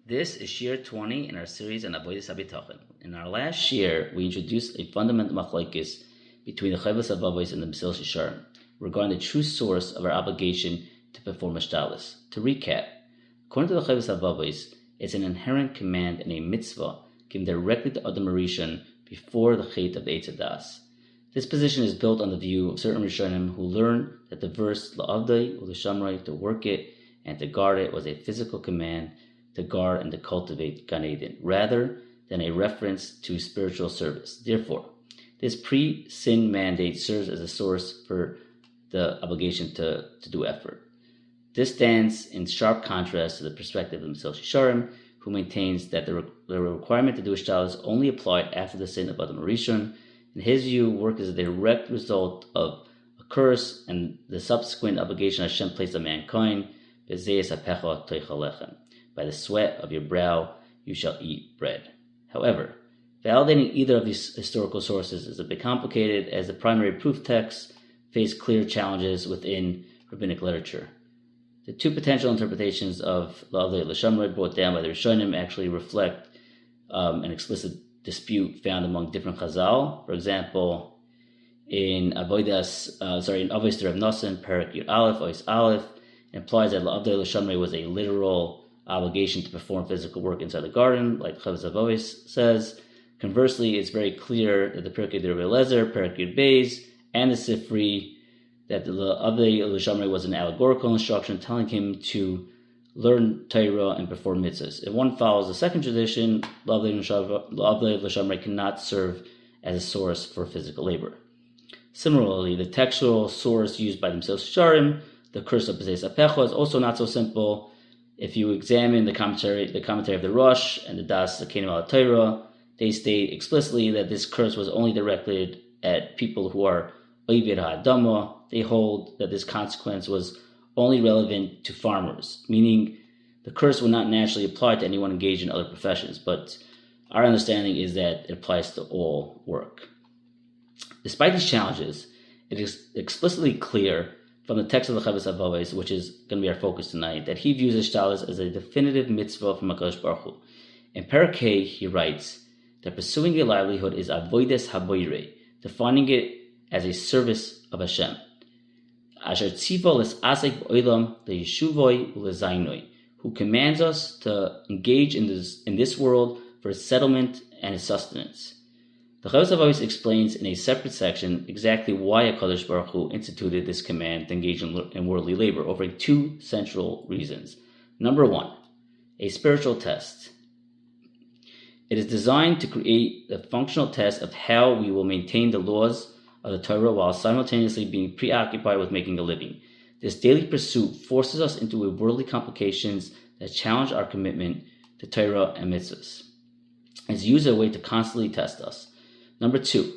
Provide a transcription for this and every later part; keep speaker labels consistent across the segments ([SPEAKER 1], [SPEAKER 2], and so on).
[SPEAKER 1] This is Shir 20 in our series on Avodas HaBitachon. In our last Shir, we introduced a fundamental machlokes between the Chovos HaLevavos and the Mesilas Yesharim regarding the true source of our obligation to perform Hashtalos. To recap, according to the Chovos HaLevavos, it's an inherent command and a mitzvah given directly to Adam Rishon before the Chet of the Eitz Hadas. This position is built on the view of certain Rishonim who learn that the verse La'avdai u'Lishamrei, to work it and to guard it, was a physical command to guard and to cultivate Gan Eden, rather than a reference to spiritual service. Therefore, this pre-sin mandate serves as a source for the obligation to do effort. This stands in sharp contrast to the perspective of Mesilas Yesharim, who maintains that the requirement to do Hashtalos only applied after the sin of Adam Rishon. In his view, work is a direct result of a curse and the subsequent obligation Hashem placed on mankind, B'zeis hapecha toichal lechem. By the sweat of your brow you shall eat bread. However, validating either of these historical sources is a bit complicated, as the primary proof texts face clear challenges within rabbinic literature. The two potential interpretations of La'avdai L'Shamrei brought down by the Rishonim actually reflect an explicit dispute found among different Chazal. For example, in Avodas Rav Nosson, Perek Yud Aleph, Ois Aleph, it implies that La'avdai L'Shamrei was a literal obligation to perform physical work inside the garden, like Chovos HaLevavos says. Conversely, it's very clear that the Pirkei de Rabbi Eliezer, Perek Yud Beis, and the Sifri, that the La'avdai L'Shamrei was an allegorical instruction telling him to learn Torah and perform mitzvahs. If one follows the second tradition, La'avdai L'Shamrei cannot serve as a source for physical labor. Similarly, the textual source used by the Mesilas Yesharim, the curse of B'zeis hapecha, is also not so simple. If you examine the commentary of the Rosh and the Das Zakenim al Torah, they state explicitly that this curse was only directed at people who are Oived HaAdama. They hold that this consequence was only relevant to farmers, meaning the curse would not naturally apply to anyone engaged in other professions, but our understanding is that it applies to all work. Despite these challenges, it is explicitly clear from the text of the Chovos HaLevavos, which is going to be our focus tonight, that he views Hashtalos as a definitive mitzvah from HaKadosh Baruch Hu. In Perek Hey, he writes that pursuing a livelihood is avodas haboirei, defining it as a service of Hashem. Asher tziva les'asek b'olam le'yeshuvoi u'lezainoi, who commands us to engage in this world for its settlement and its sustenance. The Chovos HaLevavos explains in a separate section exactly why HaKadosh Baruch Hu instituted this command to engage in worldly labor, offering two central reasons. Number one, a spiritual test. It is designed to create a functional test of how we will maintain the laws of the Torah while simultaneously being preoccupied with making a living. This daily pursuit forces us into worldly complications that challenge our commitment to Torah and mitzvahs. It's used as a way to constantly test us. Number two,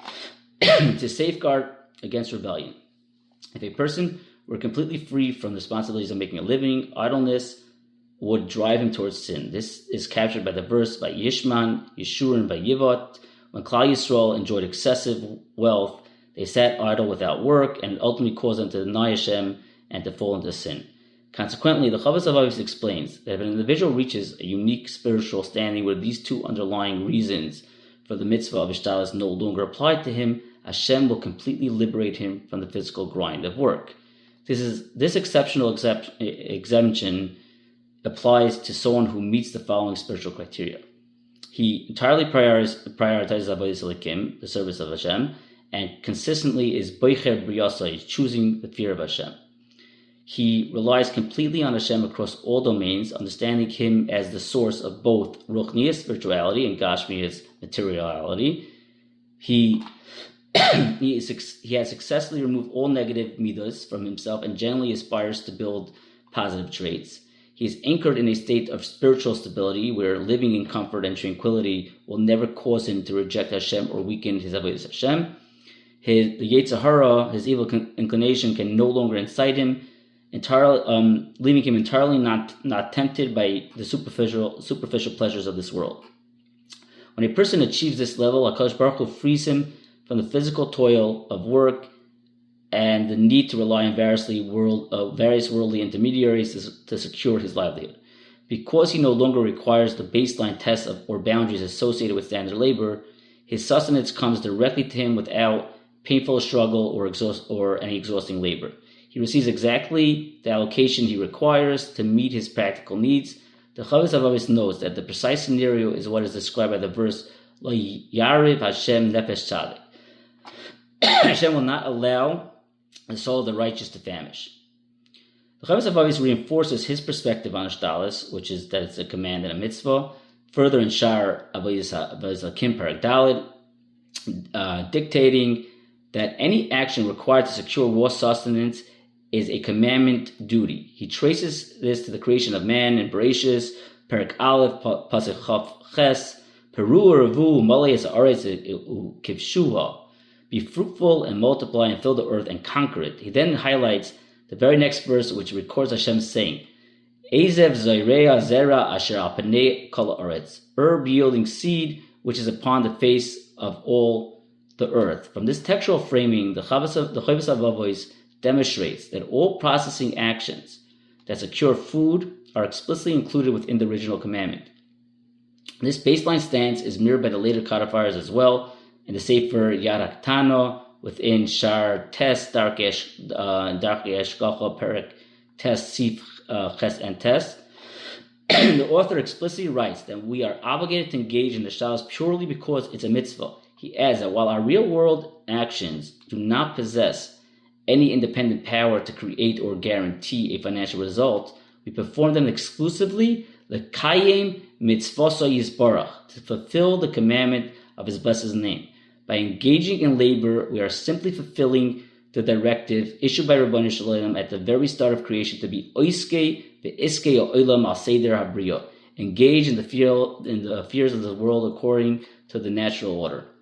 [SPEAKER 1] to safeguard against rebellion. If a person were completely free from the responsibilities of making a living, idleness would drive him towards sin. This is captured by the verse by Yishman, Yeshurun, by Yivot. When Klal Yisrael enjoyed excessive wealth, they sat idle without work, and it ultimately caused them to deny Hashem and to fall into sin. Consequently, the Chovos HaLevavos explains that if an individual reaches a unique spiritual standing where these two underlying reasons for the mitzvah of Hashtalos no longer applied to him, Hashem will completely liberate him from the physical grind of work. This exceptional exemption applies to someone who meets the following spiritual criteria. He entirely prioritizes Avodas Elokim, the service of Hashem, and consistently is boicher b'riyasai, choosing the fear of Hashem. He relies completely on Hashem across all domains, understanding Him as the source of both Ruchnius, spirituality, and Gashmius, materiality. He has successfully removed all negative midos from himself and generally aspires to build positive traits. He is anchored in a state of spiritual stability where living in comfort and tranquility will never cause him to reject Hashem or weaken his avodas Hashem. The Yetzer Hara, his evil inclination, can no longer incite him, leaving him entirely not tempted by the superficial pleasures of this world. When a person achieves this level, HaKadosh Baruch Hu frees him from the physical toil of work and the need to rely on various worldly intermediaries to secure his livelihood. Because he no longer requires the baseline tests or boundaries associated with standard labor, his sustenance comes directly to him without painful struggle or any exhausting labor. He receives exactly the allocation he requires to meet his practical needs. The Chovos HaLevavos notes that the precise scenario is what is described by the verse, Lo Yariv Hashem Nefesh Tzadik. Hashem will not allow the soul of the righteous to famish. The Chovos HaLevavos reinforces his perspective on Ishtalos, which is that it's a command and a mitzvah. Further in Shar Avodas Hakim Perek Daled, dictating that any action required to secure raw sustenance is a commandment duty. He traces this to the creation of man in Bereshis, Perek Aleph, Pasuk Chaf Ches, Peru Revu Malei Haaretz Kivshuha. Be fruitful and multiply and fill the earth and conquer it. He then highlights the very next verse, which records Hashem saying, Ezev Zairea Zera Asher Al Panei Kol Haaretz, herb yielding seed which is upon the face of all the earth. From this textual framing, the Chovos HaLevavos demonstrates that all processing actions that secure food are explicitly included within the original commandment. This baseline stance is mirrored by the later codifiers as well, in the Sefer Yad HaKtana, within Shar Tes, Darkei Hashgacha, Perek Tes, Sif Ches and Tes. The author explicitly writes that we are obligated to engage in the Ishtalos purely because it's a mitzvah. He adds that while our real-world actions do not possess any independent power to create or guarantee a financial result, we perform them exclusively l'kayem mitzvoso yisbarach, to fulfill the commandment of His blessed name. By engaging in labor, we are simply fulfilling the directive issued by Rabbanu Shalom at the very start of creation to be oiske ve'iske olam al seder habriyo, engage in the fears of the world according to the natural order.